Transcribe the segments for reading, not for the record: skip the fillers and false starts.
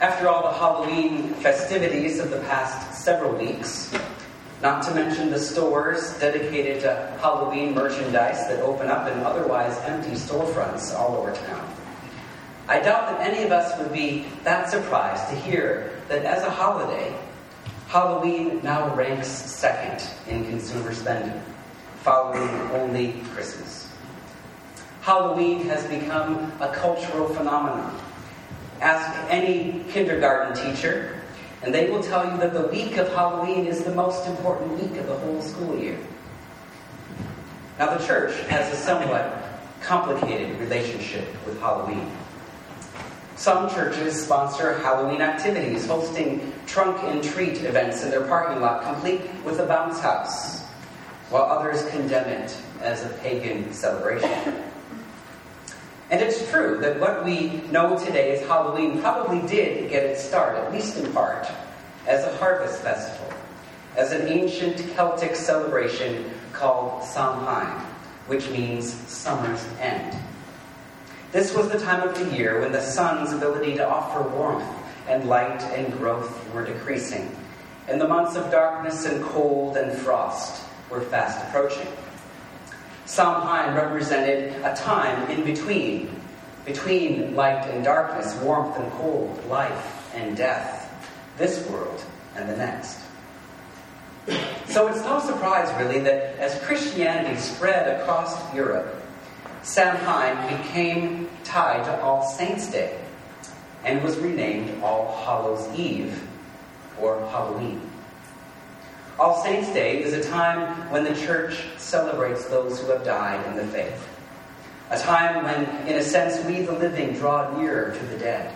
After all the Halloween festivities of the past several weeks, not to mention the stores dedicated to Halloween merchandise that open up in otherwise empty storefronts all over town, I doubt that any of us would be that surprised to hear that as a holiday, Halloween now ranks second in consumer spending, following only Christmas. Halloween has become a cultural phenomenon. Ask any kindergarten teacher, and they will tell you that the week of Halloween is the most important week of the whole school year. Now, the church has a somewhat complicated relationship with Halloween. Some churches sponsor Halloween activities, hosting trunk and treat events in their parking lot, complete with a bounce house, while others condemn it as a pagan celebration. And it's true that what we know today as Halloween probably did get its start, at least in part, as a harvest festival, as an ancient Celtic celebration called Samhain, which means summer's end. This was the time of the year when the sun's ability to offer warmth and light and growth were decreasing, and the months of darkness and cold and frost were fast approaching. Samhain represented a time in between light and darkness, warmth and cold, life and death, this world and the next. So it's no surprise, really, that as Christianity spread across Europe, Samhain became tied to All Saints' Day and was renamed All Hallows' Eve, or Halloween. All Saints' Day is a time when the church celebrates those who have died in the faith. A time when, in a sense, we the living draw nearer to the dead.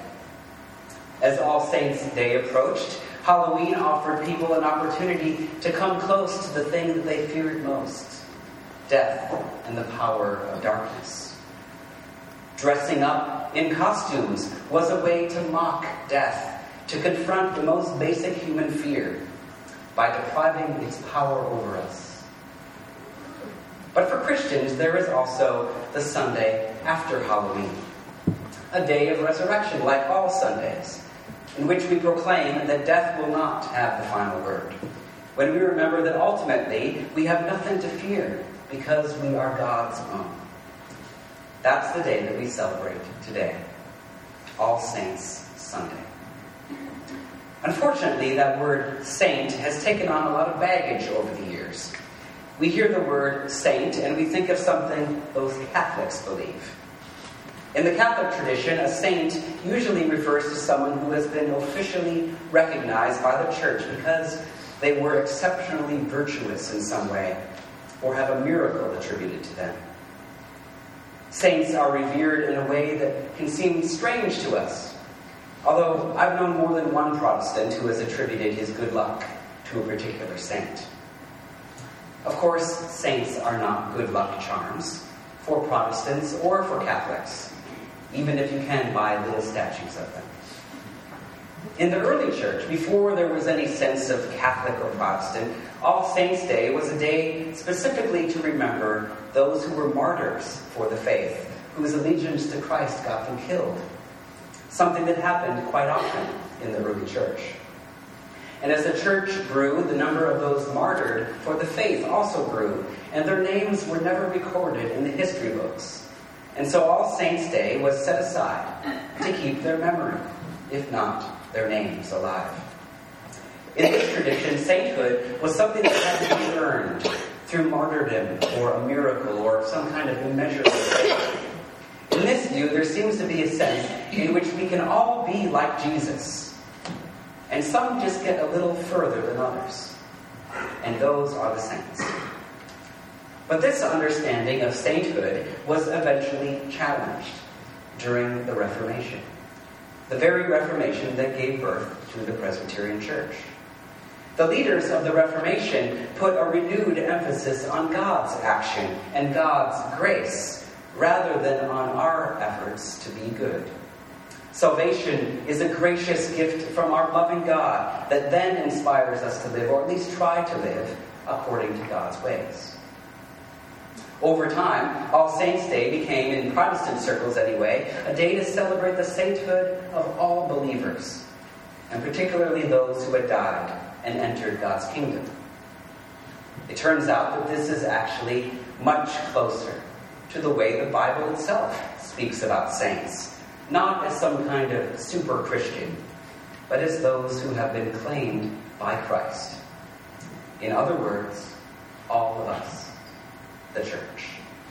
As All Saints' Day approached, Halloween offered people an opportunity to come close to the thing that they feared most: death and the power of darkness. Dressing up in costumes was a way to mock death, to confront the most basic human fear by depriving its power over us. But for Christians, there is also the Sunday after Halloween, a day of resurrection like all Sundays, in which we proclaim that death will not have the final word, when we remember that ultimately we have nothing to fear because we are God's own. That's the day that we celebrate today, All Saints Sunday. Unfortunately, that word saint has taken on a lot of baggage over the years. We hear the word saint and we think of something those Catholics believe. In the Catholic tradition, a saint usually refers to someone who has been officially recognized by the church because they were exceptionally virtuous in some way, or have a miracle attributed to them. Saints are revered in a way that can seem strange to us, although I've known more than one Protestant who has attributed his good luck to a particular saint. Of course, saints are not good luck charms for Protestants or for Catholics, even if you can buy little statues of them. In the early church, before there was any sense of Catholic or Protestant, All Saints' Day was a day specifically to remember those who were martyrs for the faith, whose allegiance to Christ got them killed. Something that happened quite often in the early church. And as the church grew, the number of those martyred for the faith also grew, and their names were never recorded in the history books. And so All Saints' Day was set aside to keep their memory, if not their names, alive. In this tradition, sainthood was something that had to be earned through martyrdom or a miracle or some kind of immeasurable faith. In this view, there seems to be a sense in which we can all be like Jesus, and some just get a little further than others, and those are the saints. But this understanding of sainthood was eventually challenged during the Reformation, the very Reformation that gave birth to the Presbyterian Church. The leaders of the Reformation put a renewed emphasis on God's action and God's grace, rather than on our efforts to be good. Salvation is a gracious gift from our loving God that then inspires us to live, or at least try to live, according to God's ways. Over time, All Saints' Day became, in Protestant circles anyway, a day to celebrate the sainthood of all believers, and particularly those who had died and entered God's kingdom. It turns out that this is actually much closer to the way the Bible itself speaks about saints, not as some kind of super Christian, but as those who have been claimed by Christ. In other words, all of us, the church.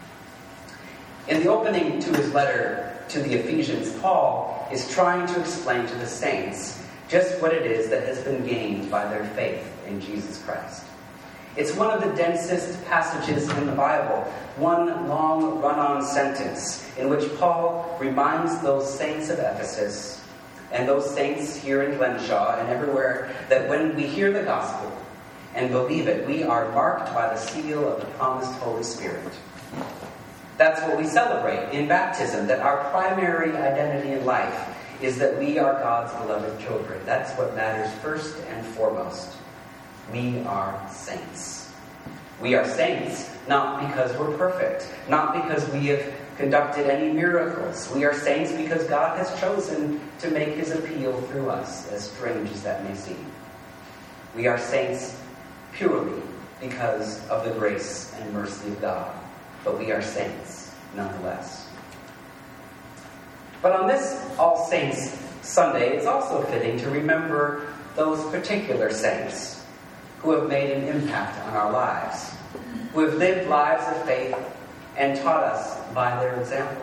In the opening to his letter to the Ephesians, Paul is trying to explain to the saints just what it is that has been gained by their faith in Jesus Christ. It's one of the densest passages in the Bible, one long run-on sentence in which Paul reminds those saints of Ephesus and those saints here in Glenshaw and everywhere that when we hear the gospel and believe it, we are marked by the seal of the promised Holy Spirit. That's what we celebrate in baptism, that our primary identity in life is that we are God's beloved children. That's what matters first and foremost. We are saints. We are saints not because we're perfect, not because we have conducted any miracles. We are saints because God has chosen to make his appeal through us, as strange as that may seem. We are saints purely because of the grace and mercy of God, but we are saints nonetheless. But on this All Saints Sunday, it's also fitting to remember those particular saints who have made an impact on our lives, who have lived lives of faith and taught us by their example.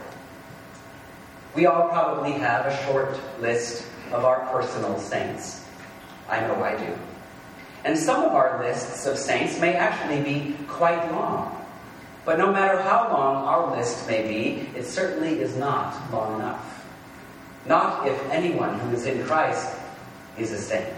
We all probably have a short list of our personal saints. I know I do. And some of our lists of saints may actually be quite long. But no matter how long our list may be, it certainly is not long enough. Not if anyone who is in Christ is a saint.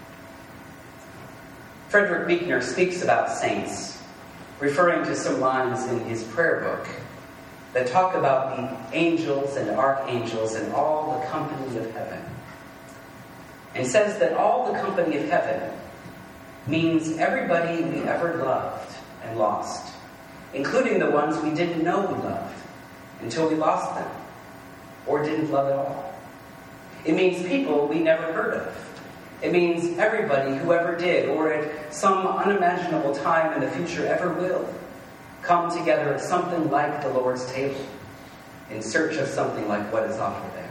Frederick Buechner speaks about saints, referring to some lines in his prayer book that talk about the angels and archangels and all the company of heaven. And says that all the company of heaven means everybody we ever loved and lost, including the ones we didn't know we loved until we lost them, or didn't love at all. It means people we never heard of. It means everybody who ever did, or at some unimaginable time in the future ever will, come together at something like the Lord's table, in search of something like what is offered there.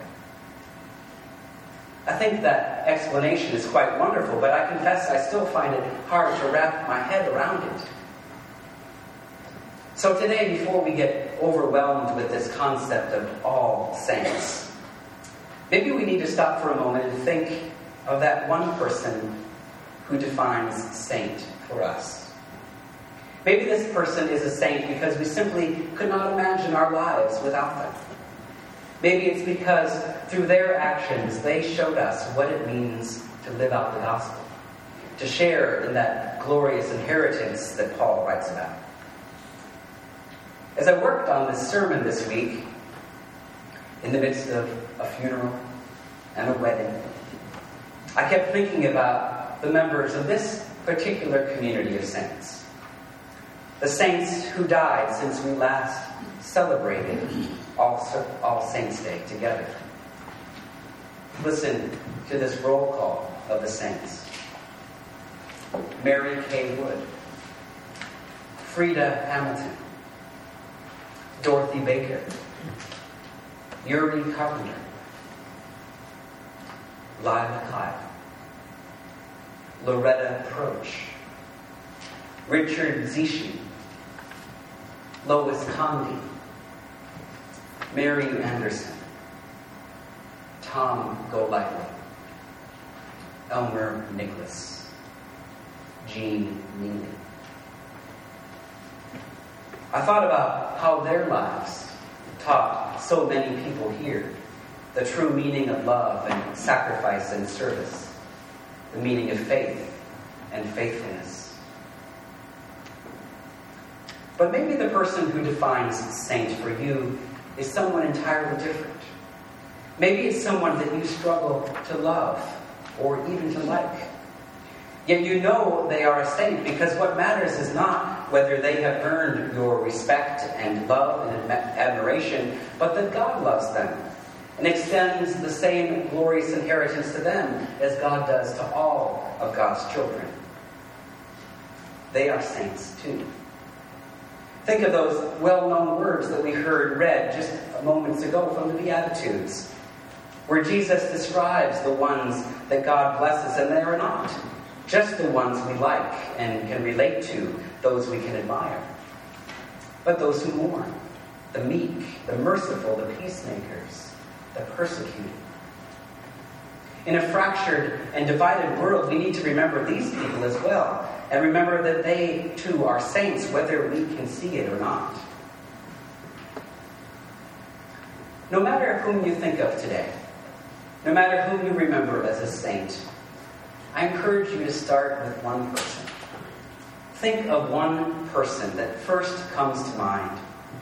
I think that explanation is quite wonderful, but I confess I still find it hard to wrap my head around it. So today, before we get overwhelmed with this concept of all saints, maybe we need to stop for a moment and think of that one person who defines saint for us. Maybe this person is a saint because we simply could not imagine our lives without them. Maybe it's because through their actions they showed us what it means to live out the gospel, to share in that glorious inheritance that Paul writes about. As I worked on this sermon this week, in the midst of a funeral and a wedding, I kept thinking about the members of this particular community of saints. The saints who died since we last celebrated All Saints' Day together. Listen to this roll call of the saints. Mary Kay Wood, Frida Hamilton, Dorothy Baker, Yuri Carpenter, Lila Kyle, Loretta Proch, Richard Zishi, Lois Condi, Mary Anderson, Tom Golightly, Elmer Nicholas, Jean Neely. I thought about how their lives taught so many people here the true meaning of love and sacrifice and service, the meaning of faith and faithfulness. But maybe the person who defines saint for you is someone entirely different. Maybe it's someone that you struggle to love or even to like. Yet you know they are a saint because what matters is not whether they have earned your respect and love and admiration, but that God loves them and extends the same glorious inheritance to them as God does to all of God's children. They are saints too. Think of those well-known words that we heard read just moments ago from the Beatitudes, where Jesus describes the ones that God blesses, and they are not just the ones we like and can relate to, those we can admire, but those who mourn, the meek, the merciful, the peacemakers, the persecuted. In a fractured and divided world, we need to remember these people as well, and remember that they too are saints, whether we can see it or not. No matter whom you think of today, no matter whom you remember as a saint, I encourage you to start with one person. Think of one person that first comes to mind.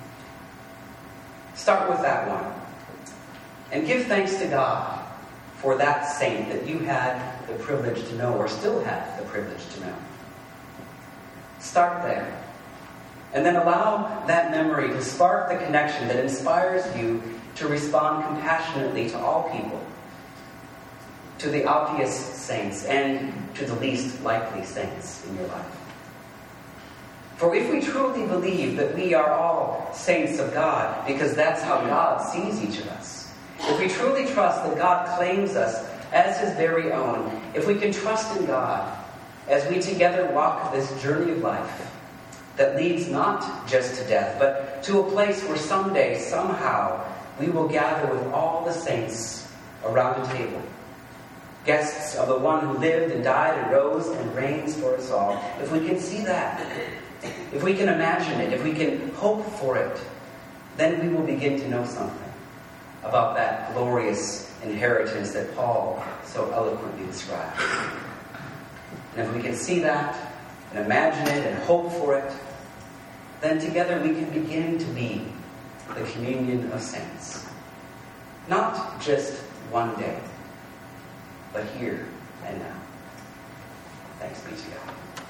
Start with that one. And give thanks to God for that saint that you had the privilege to know, or still have the privilege to know. Start there. And then allow that memory to spark the connection that inspires you to respond compassionately to all people, to the obvious saints and to the least likely saints in your life. For if we truly believe that we are all saints of God, because that's how God sees each of us, if we truly trust that God claims us as His very own, if we can trust in God as we together walk this journey of life that leads not just to death, but to a place where someday, somehow, we will gather with all the saints around a table, guests of the one who lived and died and rose and reigns for us all. If we can see that, if we can imagine it, if we can hope for it, then we will begin to know something about that glorious inheritance that Paul so eloquently described. And if we can see that and imagine it and hope for it, then together we can begin to be the communion of saints. Not just one day, but here and now. Thanks be to God.